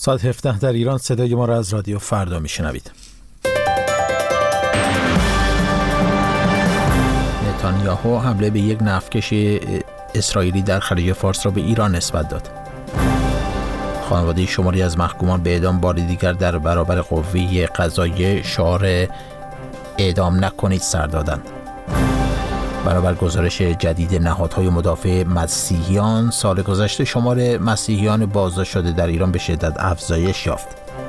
ساعت 17 در ایران صدای ما را از رادیو فردا میشنوید. نتانیاهو حمله به یک نفتکش اسرائیلی در خلیج فارس را به ایران نسبت داد. خانواده شماری از محکومان به اعدام بار دیگر در برابر قوه قضاییه شعار اعدام نکنید سر دادند. برابر گزارش جدید نهادهای مدافع مسیحیان، سال گذشته شمار مسیحیان بازداشت شده در ایران به شدت افزایش یافت.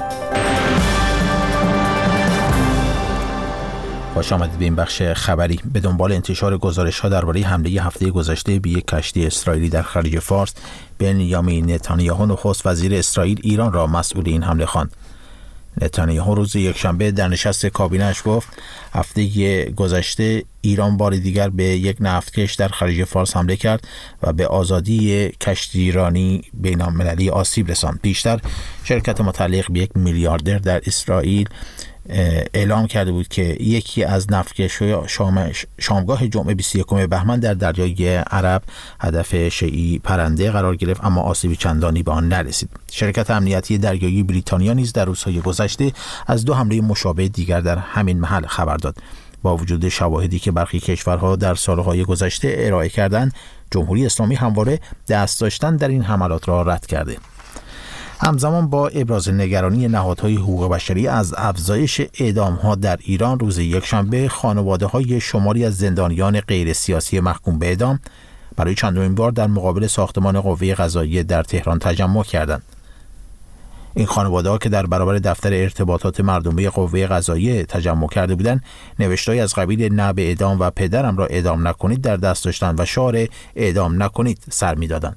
خوش آمدید به این بخش خبری. به دنبال انتشار گزارش‌ها درباره حمله هفته گذشته به یک کشتی اسرائیلی در خلیج فارس، بنیامین نتانیاهو نخست وزیر اسرائیل ایران را مسئول این حمله خواند. نتانیاهو روز یکشنبه در نشست کابینه‌اش گفت هفته گذشته ایران بار دیگر به یک نفتکش در خلیج فارس حمله کرد و به آزادی کشتیرانی بین‌المللی آسیب رساند. بیشتر شرکت متعلق به یک میلیاردر در اسرائیل اعلام کرده بود که یکی از نفتکش‌های شامگاه جمعه 21 بهمن در دریای عرب هدف شیعی پرنده قرار گرفت، اما آسیب چندانی به آن نرسید. شرکت امنیتی دریایی بریتانیا نیز در روزهای گذشته از 2 حمله مشابه دیگر در همین محل خبر داد. با وجود شواهدی که برخی کشورها در سالهای گذشته ارائه کردند، جمهوری اسلامی همواره دست داشتن در این حملات را رد کرده. همزمان با ابراز نگرانی نهادهای حقوق بشری از افزایش اعدام‌ها در ایران، روز یکشنبه خانواده‌های شماری از زندانیان غیر سیاسی محکوم به اعدام برای چندمین بار در مقابل ساختمان قوه قضاییه در تهران تجمع کردند. این خانواده‌ها که در برابر دفتر ارتباطات مردمی قوه قضاییه تجمع کرده بودند، نوشته‌ای از قبیل نه به اعدام و پدرم را اعدام نکنید در دست داشتند و شعار اعدام نکنید سر می‌دادند.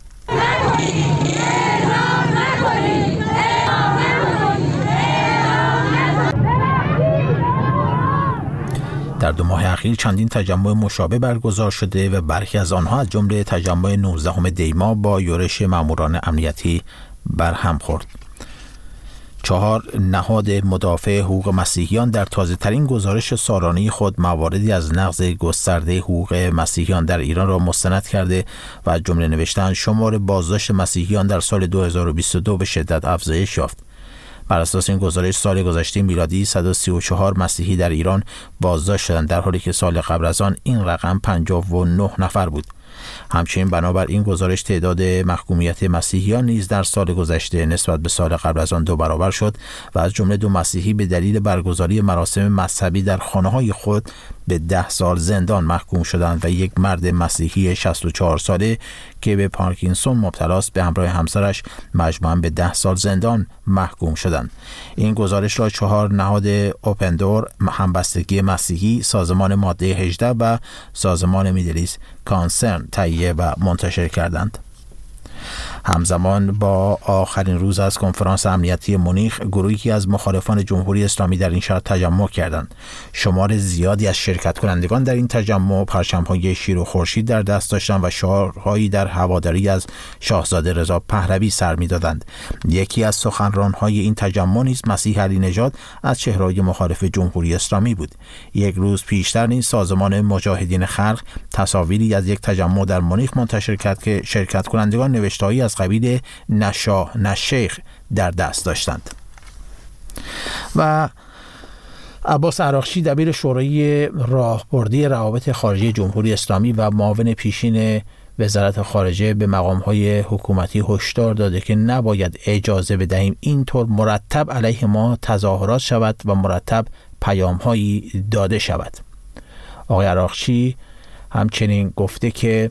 در 2 ماه اخیر چندین تجمع مشابه برگزار شده و برخی از آنها از جمله تجمع 19 دی ماه با یورش ماموران امنیتی برهم خورد. 4 نهاد مدافع حقوق مسیحیان در تازه‌ترین گزارش سالانه خود مواردی از نقض گسترده حقوق مسیحیان در ایران را مستند کرده و از جمله نوشتند شمار بازداشت مسیحیان در سال 2022 به شدت افزایش یافت. بر اساس این گزارش سال گذشته میلادی 134 مسیحی در ایران بازداشت شدند، در حالی که سال قبل از آن این رقم 59 نفر بود. همچنین بنابر این گزارش تعداد محکومیت مسیحیان نیز در سال گذشته نسبت به سال قبل از آن 2 برابر شد و از جمله 2 مسیحی به دلیل برگزاری مراسم مذهبی در خانه‌های خود به 10 سال زندان محکوم شدند و یک مرد مسیحی 64 ساله که به پارکینسون مبتلا است به همراه همسرش مجموعاً به 10 سال زندان محکوم شدند. این گزارش را 4 نهاد اوپندور، همبستگی مسیحی، سازمان ماده 18 و سازمان میدلیست کانسرن تهیه و منتشر کردند. همزمان با آخرین روز از کنفرانس امنیتی مونیخ، گروهی از مخالفان جمهوری اسلامی در این شهر تجمع کردند. شمار زیادی از شرکت کنندگان در این تجمع پرچم‌های شیر و خورشید در دست داشتند و شعارهایی در هواداری از شاهزاده رضا پهلوی سر می‌دادند. یکی از سخنران‌های این تجمع نیز مسیح علی نژاد از چهره‌های مخالف جمهوری اسلامی بود. یک روز پیشتر نیز سازمان مجاهدین خلق تصاویری از یک تجمع در مونیخ منتشر کرد که شرکت کنندگان نوشته‌هایی از قبیل نه شاه نه شیخ در دست داشتند. و عباس عراقچی دبیر شورای راهبردی روابط خارجه جمهوری اسلامی و معاون پیشین وزارت خارجه به مقام‌های حکومتی هشدار داده که نباید اجازه بدهیم اینطور مرتب علیه ما تظاهرات شود و مرتب پیام‌هایی داده شود. آقای عراقچی همچنین گفته که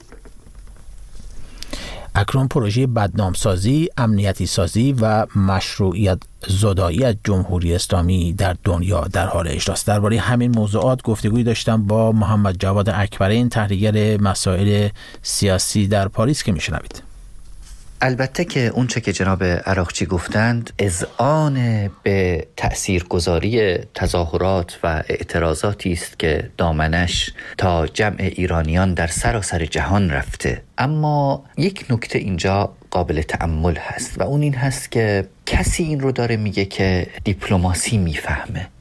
اکنون پروژه بدنامسازی، امنیتی سازی و مشروعیت زدایی از جمهوری اسلامی در دنیا در حال اجراست. درباره همین موضوعات گفتگویی داشتم با محمد جواد اکبرین، تحلیلگر مسائل سیاسی در پاریس، که میشنوید. البته که اونچه که جناب عراقچی گفتند اذعان به تأثیرگذاری تظاهرات و اعتراضاتی است که دامنش تا جمع ایرانیان در سراسر جهان رفته. اما یک نکته اینجا قابل تأمل هست و اون این هست که کسی این رو داره میگه که دیپلماسی میفهمه.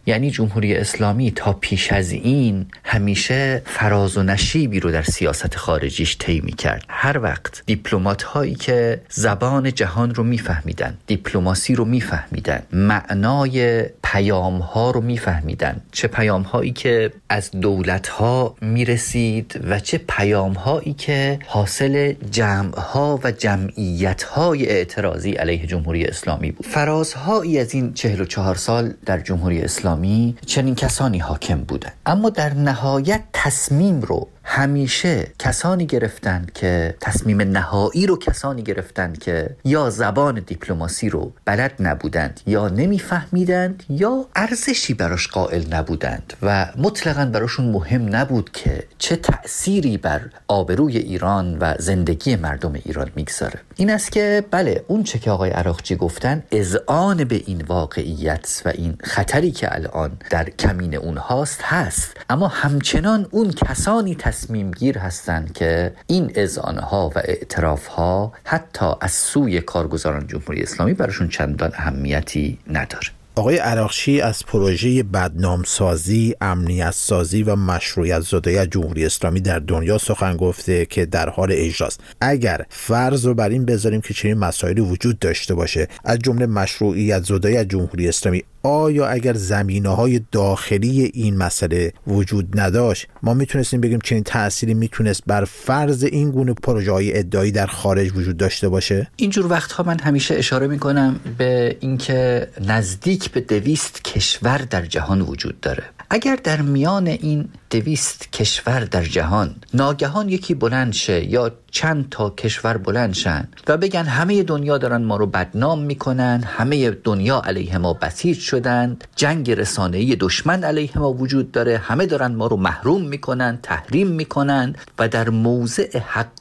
یعنی جمهوری اسلامی تا پیش از این همیشه فراز و نشیبی رو در سیاست خارجیش طی می‌کرد. هر وقت دیپلمات هایی که زبان جهان رو میفهمیدن، دیپلماسی رو میفهمیدن، معنای پیام ها رو میفهمیدن، چه پیام هایی که از دولت ها میرسید و چه پیام هایی که حاصل جمع ها و جمعیت های اعتراضی علیه جمهوری اسلامی بود. فرازهایی از این 44 سال در جمهوری اسلامی چنین کسانی حاکم بودند، اما در نهایت تصمیم رو همیشه کسانی گرفتند که تصمیم نهایی رو کسانی گرفتند که یا زبان دیپلماسی رو بلد نبودند یا نمیفهمیدند یا ارزشی براش قائل نبودند و مطلقاً براشون مهم نبود که چه تأثیری بر آبروی ایران و زندگی مردم ایران میگذاره. این است که بله، اون چه که آقای عراقچی گفتن اذعان به این واقعیت و این خطری که الان در کمین اونهاست هست، اما همچنان اون کسانی تصمیم گیر هستند که این اذعانها و اعترافها حتی از سوی کارگزاران جمهوری اسلامی براشون چندان اهمیتی نداره. آقای عراقچی از پروژه بدنامسازی، امنیت سازی و مشروعیت زدایی از جمهوری اسلامی در دنیا سخن گفته که در حال اجراست. اگر فرض رو بر این بذاریم که چنین مسائلی وجود داشته باشه، از جمله مشروعیت زدایی از جمهوری اسلامی، آیا اگر زمینه‌های داخلی این مسئله وجود نداشت، ما میتونستیم بگیم چنین تأثیری میتونست بر فرض این گونه پروژه‌های ادعایی در خارج وجود داشته باشه؟ اینجور وقتها من همیشه اشاره میکنم به اینکه نزدیک به 200 کشور در جهان وجود داره. اگر در میان این 200 کشور در جهان ناگهان یکی بلند شه یا چند تا کشور بلند شن و بگن همه دنیا دارن ما رو بدنام میکنن، همه دنیا علیه ما بسیج شدن، جنگ رسانه‌ای دشمن علیه ما وجود داره، همه دارن ما رو محروم میکنن، تحریم میکنن و در موضع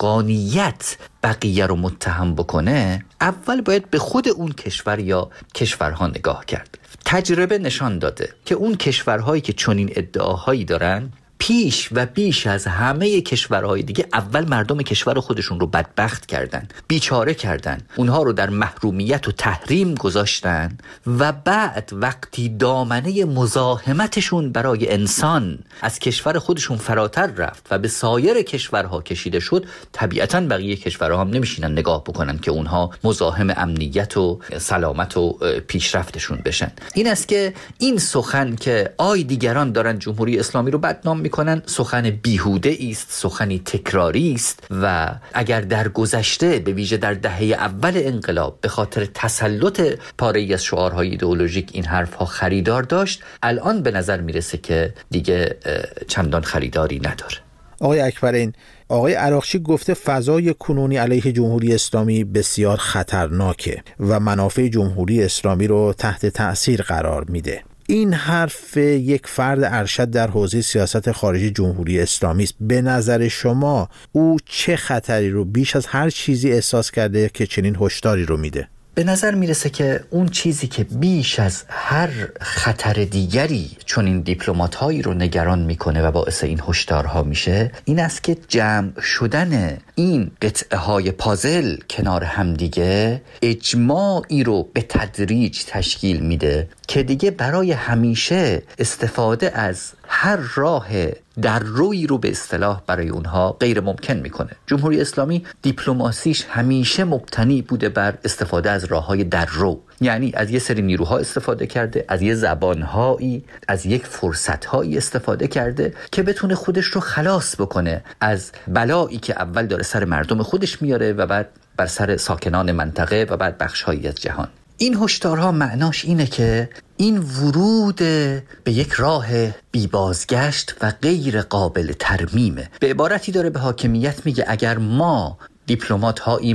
حقانیت بقیه رو متهم بکنه، اول باید به خود اون کشور یا کشورها نگاه کرد. تجربه نشان داده که اون کشورهایی که چنین ادعاهایی دارن پیش و بیش از همه کشورهای دیگه اول مردم کشور خودشون رو بدبخت کردن، بیچاره کردن، اونها رو در محرومیت و تحریم گذاشتن و بعد وقتی دامنه مزاحمتشون برای انسان از کشور خودشون فراتر رفت و به سایر کشورها کشیده شد، طبیعتاً بقیه کشورها هم نمیشینن نگاه بکنن که اونها مزاحم امنیت و سلامت و پیشرفتشون بشن. این است که این سخن که دیگران دارن جمهوری اسلامی رو بدنام میکنن سخن بیهوده است، سخنی تکراری است و اگر در گذشته به ویژه در دهه اول انقلاب به خاطر تسلط پاره‌ای از شعارهای ایدئولوژیک این حرفها خریدار داشت، الان به نظر میرسه که دیگه چندان خریداری نداره. آقای اکبرین، آقای عراقچی گفته فضای کنونی علیه جمهوری اسلامی بسیار خطرناکه و منافع جمهوری اسلامی رو تحت تأثیر قرار میده. این حرف یک فرد ارشد در حوزه سیاست خارجی جمهوری اسلامی است. به نظر شما او چه خطری رو بیش از هر چیزی احساس کرده که چنین هشداری رو میده؟ به نظر میرسه که اون چیزی که بیش از هر خطر دیگری چون این دیپلمات هایی رو نگران میکنه و باعث این هشدارها میشه، این است که جمع شدن این قطعه های پازل کنار همدیگه اجماعی رو به تدریج تشکیل میده که دیگه برای همیشه استفاده از هر راه در روی رو به اصطلاح برای اونها غیر ممکن میکنه. جمهوری اسلامی دیپلماسیش همیشه مبتنی بوده بر استفاده از راههای در رو، یعنی از یه سری نیروها استفاده کرده، از یه زبانهایی، از یک فرصتهایی استفاده کرده که بتونه خودش رو خلاص بکنه از بلایی که اول داره سر مردم خودش میاره و بعد بر سر ساکنان منطقه و بعد بخش‌هایی از جهان. این هشدارها معناش اینه که این ورود به یک راه بی بازگشت و غیر قابل ترمیمه. به عبارتی داره به حاکمیت میگه اگر ما دیپلمات هایی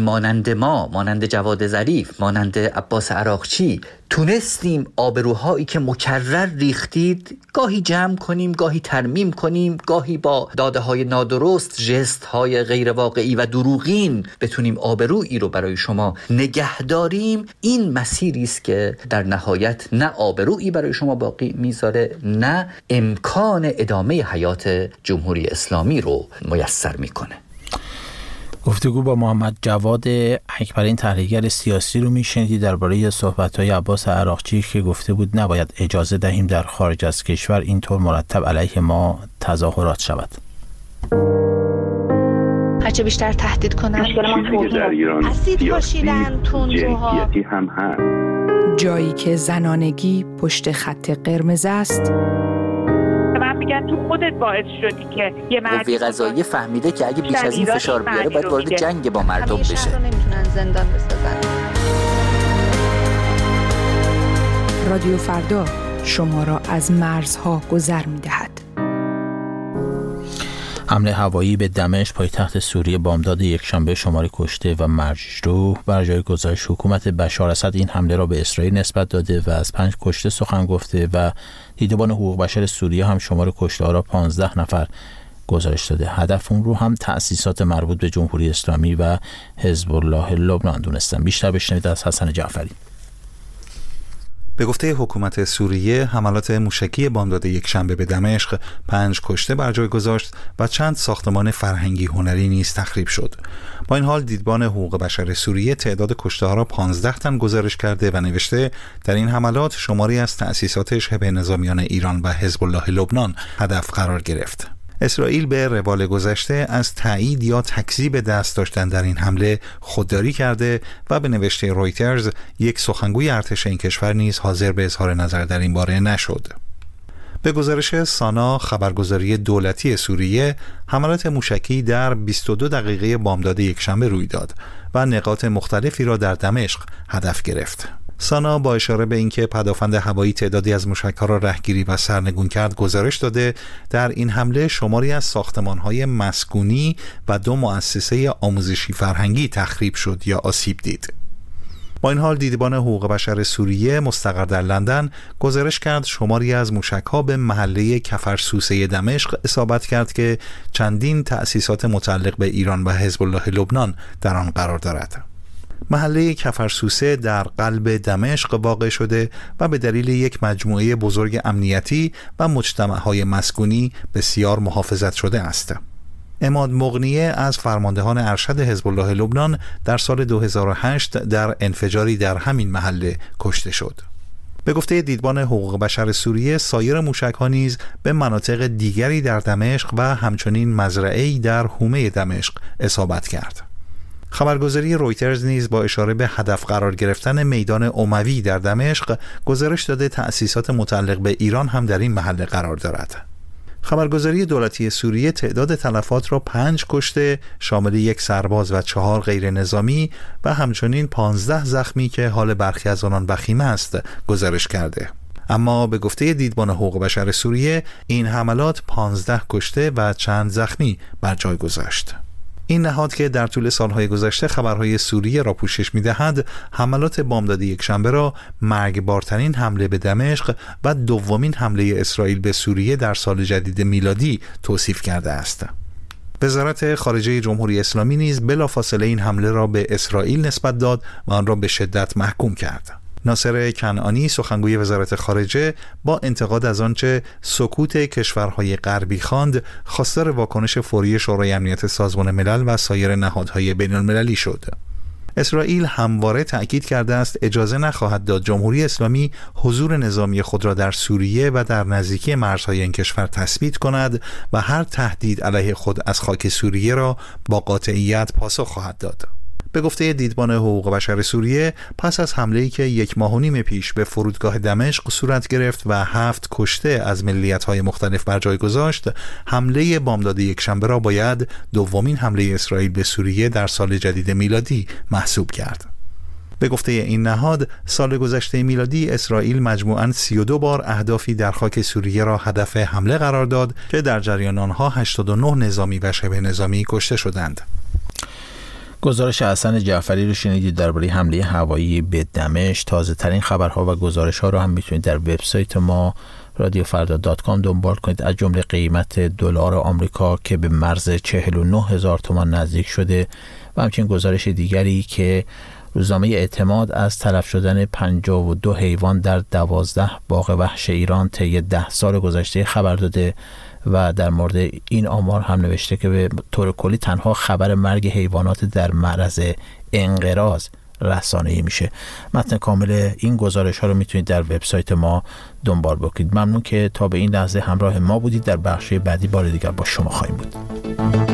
مانند جواد ظریف، مانند عباس عراقچی تونستیم آبروهایی که مکرر ریختید گاهی جمع کنیم، گاهی ترمیم کنیم، گاهی با داده های نادرست، ژست های غیر واقعی و دروغین بتونیم آبرویی رو برای شما نگه داریم، این مسیری است که در نهایت نه آبرویی برای شما باقی میذاره نه امکان ادامه حیات جمهوری اسلامی رو میسر میکنه. گفتگو با محمد جواد اکبرین تحلیلگر سیاسی رو میشنیدی درباره صحبت‌های عباس عراقچی که گفته بود نباید اجازه دهیم در خارج از کشور اینطور مرتب علیه ما تظاهرات شود. هرچه بیشتر تهدید کنن اسید پاشیدن تندروها هم هست. جایی که زنانگی پشت خط قرمز است، من میگم تو خودت باعث شدی که یه قوه قضاییه فهمیده که اگه بیش از این فشار بیاره باید وارد جنگ با مردم بشه. شهر رو نمیتونن زندان بسازن. رادیو فردا شما را از مرزها گذر می‌دهد. حمله هوایی به دمشق پایتخت سوریه بامداد یکشنبه شماری کشته و مجروح. بر جای گزارش حکومت بشار اسد این حمله را به اسرائیل نسبت داده و از 5 کشته سخن گفته و دیدبان حقوق بشر سوریه هم شمار کشته‌ها را 15 نفر گزارش داده. هدف اون رو هم تأسیسات مربوط به جمهوری اسلامی و حزب الله لبنان دونستن. بیشتر بشنوید از حسن جعفری. به گفته حکومت سوریه، حملات موشکی بامداد یکشنبه به دمشق 5 کشته بر جای گذاشت و چند ساختمان فرهنگی هنری نیز تخریب شد. با این حال دیدبان حقوق بشر سوریه تعداد کشته‌ها را 15 تن گزارش کرده و نوشته در این حملات شماری از تأسیسات شبه نظامیان ایران و حزب الله لبنان هدف قرار گرفت. اسرائیل به روال گذشته از تایید یا تکذیب دست داشتن در این حمله خودداری کرده و به نوشته رویترز یک سخنگوی ارتش این کشور نیز حاضر به اظهار نظر در این باره نشد. به گزارش سانا خبرگزاری دولتی سوریه، حملات موشکی در 22 دقیقه بامداد یکشنبه روی داد و نقاط مختلفی را در دمشق هدف گرفت. سانا با اشاره به اینکه پدافند هوایی تعدادی از موشک‌ها را رهگیری و سرنگون کرد گزارش داده در این حمله شماری از ساختمان‌های مسکونی و 2 مؤسسه آموزشی فرهنگی تخریب شد یا آسیب دید. با این حال دیدبان حقوق بشر سوریه مستقر در لندن گزارش کرد شماری از موشک‌ها به محله کفرسوسه دمشق اصابت کرد که چندین تأسیسات متعلق به ایران و حزب الله لبنان در آن قرار دارد. محله کفرسوسه در قلب دمشق واقع شده و به دلیل یک مجموعه بزرگ امنیتی و مجتمع‌های مسکونی بسیار محافظت شده است. عماد مغنیه از فرماندهان ارشد حزب الله لبنان در سال 2008 در انفجاری در همین محله کشته شد. به گفته دیدبان حقوق بشر سوریه، سایر موشک‌ها نیز به مناطق دیگری در دمشق و همچنین مزرعه‌ای در حومه دمشق اصابت کرد. خبرگزاری رویترز نیز با اشاره به هدف قرار گرفتن میدان اموی در دمشق گزارش داده تأسیسات متعلق به ایران هم در این محله قرار دارد. خبرگزاری دولتی سوریه تعداد تلفات را 5 کشته شامل 1 سرباز و 4 غیر نظامی و همچنین 15 زخمی که حال برخی از آنان وخیم است گزارش کرده. اما به گفته دیدبان حقوق بشر سوریه این حملات 15 کشته و چند زخمی بر جای گذاشت. این نهاد که در طول سالهای گذشته خبرهای سوریه را پوشش می‌دهد، حملات بامداد یکشنبه را مرگبارترین حمله به دمشق و دومین حمله اسرائیل به سوریه در سال جدید میلادی توصیف کرده است. وزارت خارجه جمهوری اسلامی نیز بلافاصله این حمله را به اسرائیل نسبت داد و آن را به شدت محکوم کرد. ناصر کنعانی سخنگوی وزارت خارجه با انتقاد از آنچه سکوت کشورهای غربی خواند، خواستار واکنش فوری شورای امنیت سازمان ملل و سایر نهادهای بین المللی شد. اسرائیل همواره تأکید کرده است اجازه نخواهد داد جمهوری اسلامی حضور نظامی خود را در سوریه و در نزدیکی مرزهای این کشور تثبیت کند و هر تهدید علیه خود از خاک سوریه را با قاطعیت پاسخ خواهد داد. به گفته دیدبان حقوق بشر سوریه، پس از حمله‌ای که 1.5 ماه پیش به فرودگاه دمشق صورت گرفت و 7 کشته از ملیت‌های مختلف بر جای گذاشت، حمله بامداد یکشنبه را باید دومین حمله اسرائیل به سوریه در سال جدید میلادی محسوب کرد. به گفته این نهاد، سال گذشته میلادی اسرائیل مجموعاً 32 بار اهدافی در خاک سوریه را هدف حمله قرار داد که در جریان آنها 89 نظامی و شبه نظامی کشته شدند. گزارش حسن جعفری رو شنیدید درباره حمله هوایی به دمشق. تازه ترین خبرها و گزارش ها رو هم میتونید در وبسایت ما radiofarda.com دنبال کنید، از جمله قیمت دلار آمریکا که به مرز 49,000 تومان نزدیک شده و همچنین گزارش دیگری که روزنامه اعتماد از تلف شدن 52 حیوان در 12 باغ وحش ایران طی 10 سال گذشته خبر داده و در مورد این آمار هم نوشته که به طور کلی تنها خبر مرگ حیوانات در معرض انقراض رسانه‌ای میشه. متن کامل این گزارش ها رو میتونید در وبسایت ما دنبال بکنید. ممنون که تا به این لحظه همراه ما بودید. در بخش بعدی بار دیگر با شما خواهیم بود.